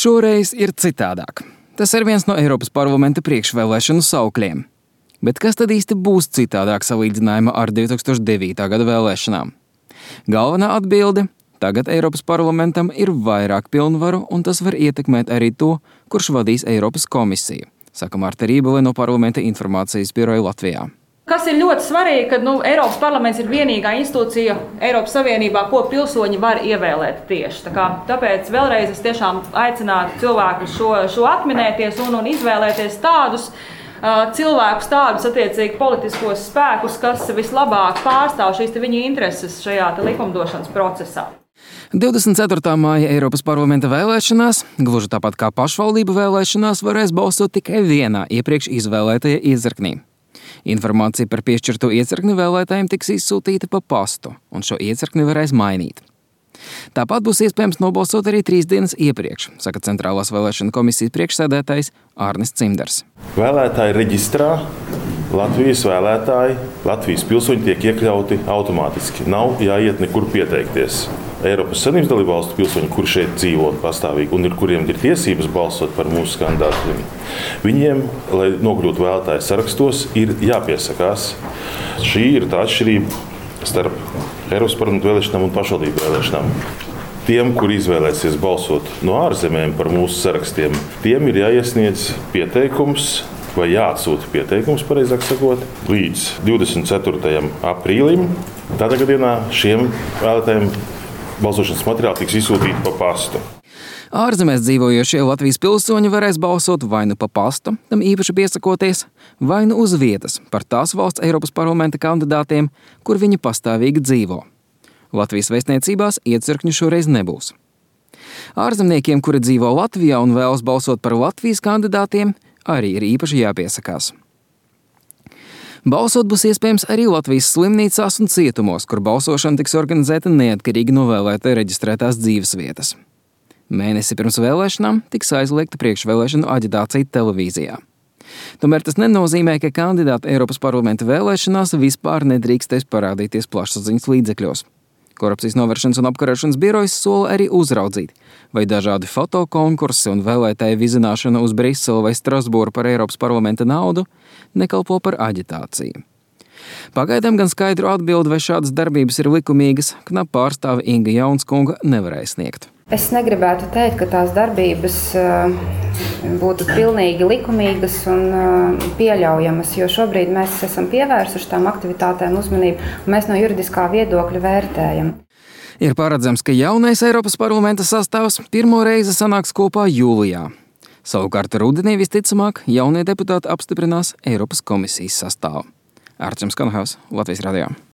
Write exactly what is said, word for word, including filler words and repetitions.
Šoreiz ir citādāk. Tas ir viens no Eiropas parlamenta priekšvēlēšanu saukļiem. Bet kas tad īsti būs citādāk salīdzinājumā ar divi tūkstoši devītā gada vēlēšanām? Galvenā atbilde – tagad Eiropas parlamentam ir vairāk pilnvaru, un tas var ietekmēt arī to, kurš vadīs Eiropas komisiju, saka Marta Rībele no Parlamenta informācijas biroja Latvijā. Kas ir ļoti svarīgi, ka nu, Eiropas parlaments ir vienīgā institūcija Eiropas Savienībā, ko pilsoņi var ievēlēt tieši. Tā kā, tāpēc vēlreiz es tiešām aicinātu cilvēkus šo, šo atminēties un, un izvēlēties tādus uh, cilvēkus, tādus attiecīgi politiskos spēkus, kas vislabāk pārstāv šīs viņa intereses šajā likumdošanas procesā. divdesmit ceturtā māja Eiropas parlamenta vēlēšanās, gluži tāpat kā pašvaldību vēlēšanās, varēs balsot tikai vienā iepriekš izvēlētajā iecirknī. Informācija par piešķirto iecirkni vēlētājiem tiks izsūtīta pa pastu, un šo iecirkni varēs mainīt. Tāpat būs iespējams nobalsot arī trīs dienas iepriekš, saka Centrālās vēlēšana komisijas priekšsēdētājs Ārnis Cimders. Vēlētāju reģistrā Latvijas vēlētāji, Latvijas pilsoņi tiek iekļauti automātiski. Nav jāiet nekur pieteikties. Eiropas Savienības dalībvalstu pilsoņi, kur šeit dzīvo pastāvīgi un ir, kuriem ir tiesības balsot par mūsu kandidātiem, viņiem, lai nokļūtu vēlētāju sarakstos, ir jāpiesakās. Šī ir tā atšķirība starp Eiropas parlamenta vēlēšanām un pašvaldību vēlēšanām. Tiem, kuri izvēlēsies balsot no ārzemēm par mūsu sarakstiem, tiem ir jāiesniedz pieteikums vai jāatsūta pieteikums, pareizāk sakot, līdz divdesmit ceturtajam aprīlim. Tādā gadījumā šiem vēlētājiem balsošanas materiāli tiks izsūtīti pa pastu. Ārzemēs dzīvojošie Latvijas pilsoņi varēs balsot vai nu pa pastu, tam īpaši piesakoties, vai nu uz vietas par tās valsts Eiropas parlamenta kandidātiem, kur viņi pastāvīgi dzīvo. Latvijas vēstniecībās iecirkņu šoreiz nebūs. Ārzemniekiem, kuri dzīvo Latvijā un vēlas balsot par Latvijas kandidātiem, arī ir īpaši jāpiesakās. Balsot būs iespējams arī Latvijas slimnīcās un cietumos, kur balsošana tiks organizēta neatkarīgi no vēlētāja reģistrētās dzīvesvietas. Mēnesi pirms vēlēšanām tiks aizliegta priekšvēlēšanu aģitācija televīzijā. Tomēr tas nenozīmē, ka kandidāti Eiropas parlamenta vēlēšanās vispār nedrīkstēs parādīties plašsaziņas līdzekļos. Korupcijas novēršanas un apkarošanas birojas sola arī uzraudzīt, vai dažādi fotokonkursi un vēlētāju vizināšana uz Briseli vai Strasbūru par Eiropas parlamenta naudu nekalpo par aģitāciju. Pagaidām gan skaidru atbildi, vai šādas darbības ir likumīgas, knap pārstāve Inga Jaunskunga nevarēja sniegt. Es negribētu teikt, ka tās darbības būtu pilnīgi likumīgas un pieļaujamas, jo šobrīd mēs esam pievērsuši tām aktivitātēm uzmanību, un mēs no juridiskā viedokļa vērtējam. Ir paredzams, ka jaunais Eiropas parlamenta sastāvs pirmo reizi sanāks kopā jūlijā. Savukārt rudenī visticamāk jaunie deputāti apstiprinās Eiropas komisijas sastāvu. Ārčams Kanhaus, Latvijas radio.